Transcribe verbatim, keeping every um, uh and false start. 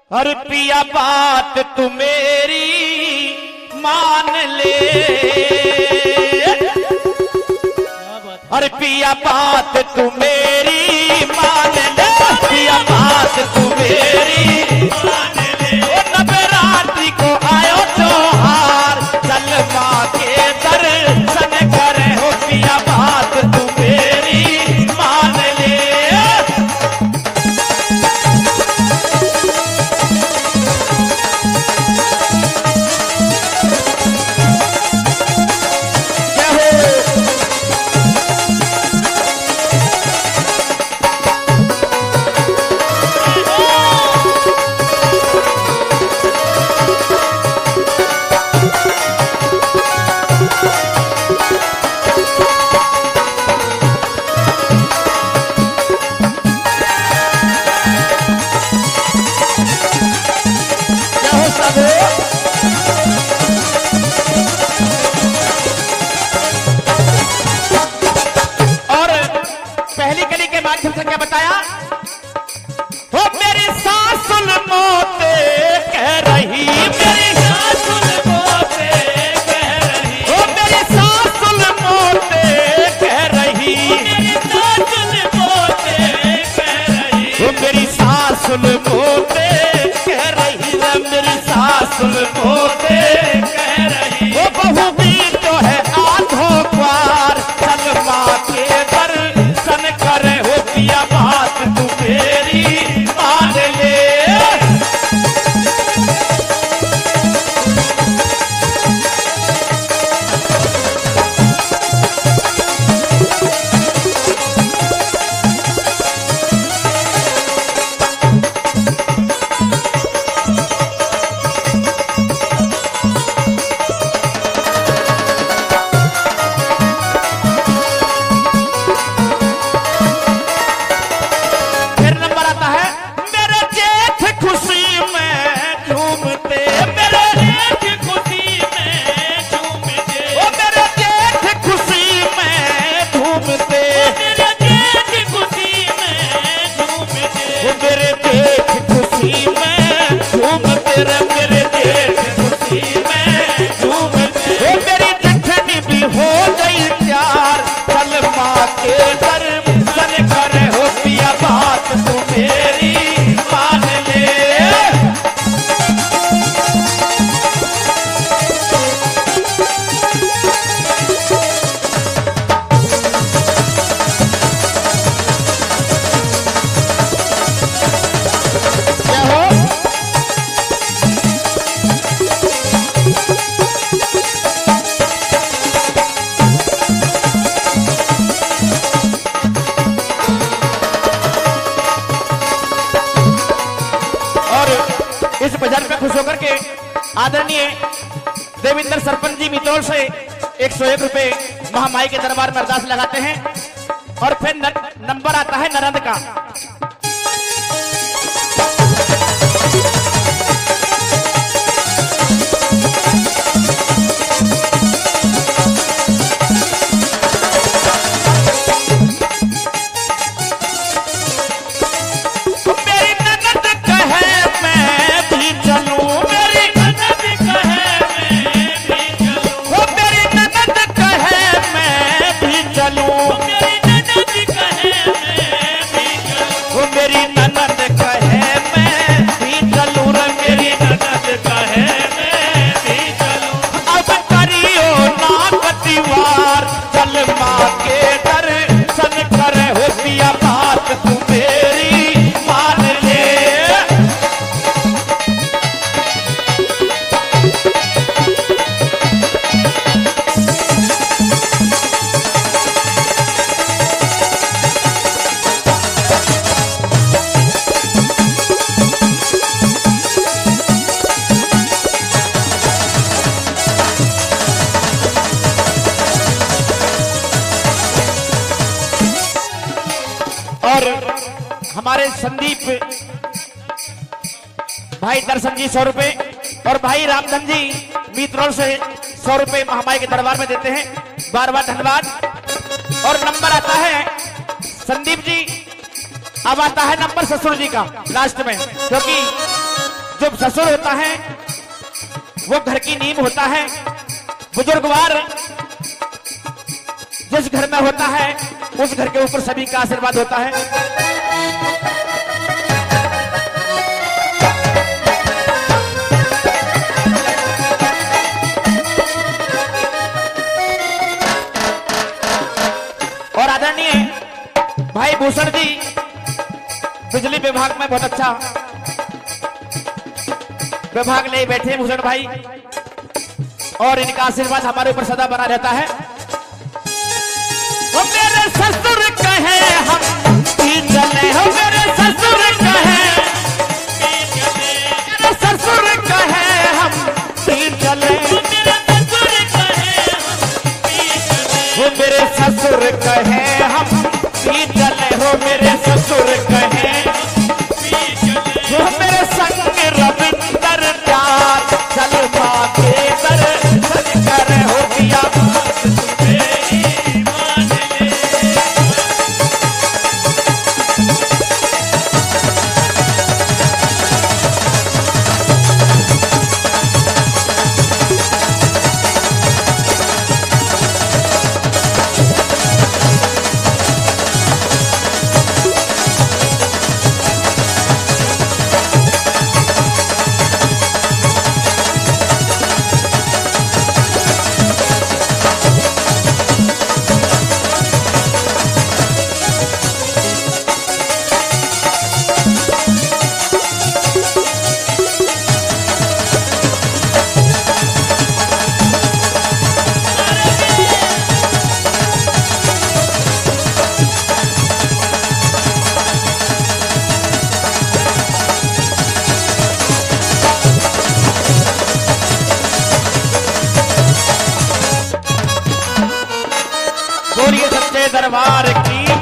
और पिया बात तू मेरी मान ले, और पिया बात तू मेरी मान ले, पिया बात तू मेरी मान ले। ओ नवरात्रि को आयो त्योहार, चल माँ के दर्शन करे, हो पिया बात तू मेरी मान ले। क्या बताया? हो मेरी सासुल मोते कह रही, मेरी सासुल मोते कह रही, हो मेरी सासुल मोते कह रही, मेरी सासुल मोते कह रही, हो मेरी सासुल मोते कह रही, मेरी सासुल मोते कह रही। वो बहू भी तो है आधो द्वार, चल माँ के दर्शन करे, हो पिया बात तू मेरी मान ले। इस भजन में खुश होकर के आदरणीय देवेंद्र सरपंच जी मितौल से एक सौ एक रुपए महामाई के दरबार में अरदास लगाते हैं। और फिर नंबर आता है नरंद का। और हमारे संदीप भाई दर्शन जी सौ रुपए और भाई रामधन जी मीतरोल से सौ रुपए महामाई के दरबार में देते हैं। बार बार धन्यवाद। और नंबर आता है संदीप जी, अब आता है नंबर ससुर जी का लास्ट में, क्योंकि ससुर होता है वो घर की नींव होता है। बुजुर्गवार जिस घर में होता है उस घर के ऊपर सभी का आशीर्वाद होता है। और आदरणीय भाई भूषण जी बिजली विभाग में बहुत अच्छा विभाग ले बैठे भूषण भाई, और इनका आशीर्वाद हमारे ऊपर सदा बना रहता है। वो मेरे ससुर कहे हम तीन चले, हो मेरे ससुर कहे, मेरे ससुर कहे हम तीन चले, वो मेरे ससुर कहे हम तीन चले, हो मेरे ससुर कहे वो मेरे संग रविंदर प्यार चल माते कर चल कर हो गया दरबार की